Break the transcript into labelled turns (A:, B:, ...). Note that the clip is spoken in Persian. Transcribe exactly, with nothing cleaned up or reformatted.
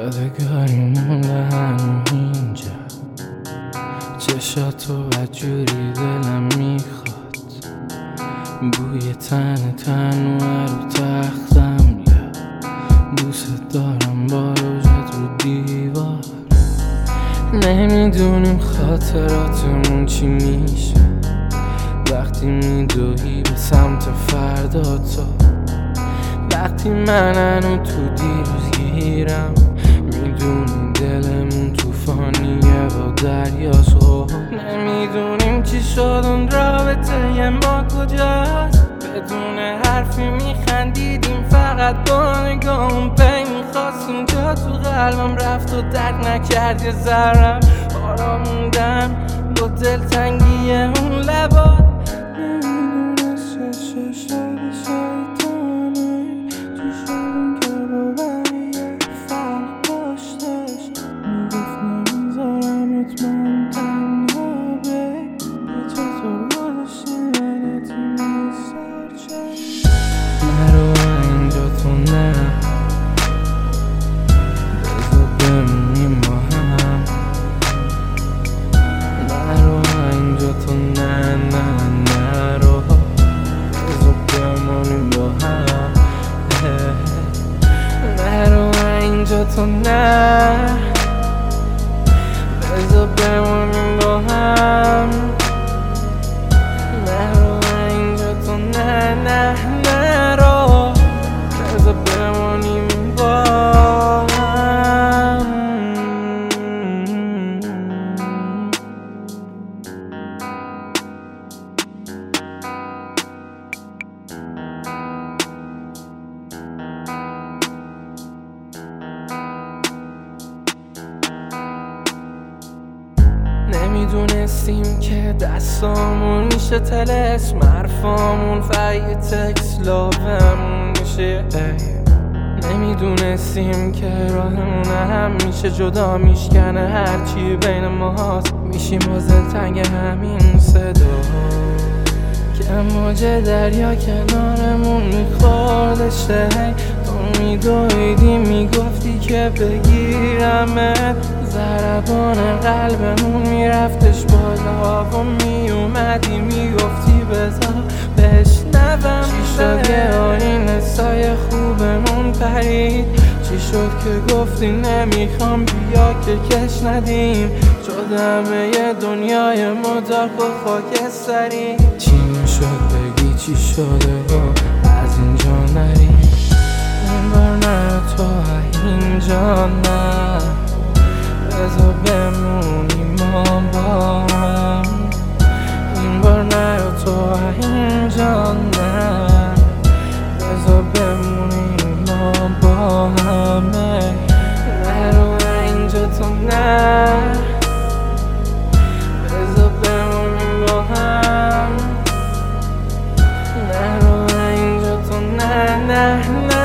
A: یادگاری مونده هنو اینجا، چشاتو بدجوری دلم میخواد، بوی تن تنوه رو تختم، یا دوست دارم با روژت رو دیوار. نمیدونیم خاطراتمون چی میشه وقتی میدوی به سمت فردا، تو وقتی من هنو تو دیروز گیرم، میدونی دلمون توفانیه با دریاست. نمیدونیم چی شد اون رابطه ما کجاست، بدون حرفی میخندیدیم فقط با نگاهم، پی میخواستیم جا تو قلبم رفت و درک نکرد یه ذرم، آرام موندم با دلتنگی اون لبات. نمیدونست چه شد شیطانه تو شبم که با بقیه فرق داشتش، میگفت نمیذارمت من تنها بی به چطور گذاشتی منت میسرچش. نرو اینجا تو نه، بذار بمونیم با هم. نرو اینجا تو نه نه نرو، بذار بمونیم با هم. نرو اینجا تو نه، بذار بمونیم با هم. نرو اینجا تو نه نه نرو، بذار بمونیم با هم. نمیدونستیم که دستامون میشه تلسم، حرفامون فقط تکس لابمون میشه. نمیدونستیم که راهمون هم میشه جدا میشکنه، هرچی بین ماست میشیم باز دلتنگ همین صدا، که موج دریا کنارمون میخوردشه. تو میدویدی میگفتی که بگیرمت، ضربان قلبمون میرفتش بالا و میومدی میگفتی بذار بشنوم. چی شد یه آینه سایه خوبمون پرید، چی شد که گفتی نمیخوام بیا که کش ندیم، شد همه ی دنیای مدار با خاکستری. چی میشد بگی چی شده و از اینجا نری، این بار نه تو اینجا نه، بذار بمونیم ما با هم. این بار نه تو اینجا نه، بذار بمونیم ما با همه. نرو اینجا تو نه، بذار بمونیم با هم. نرو اینجا تو نه نه نه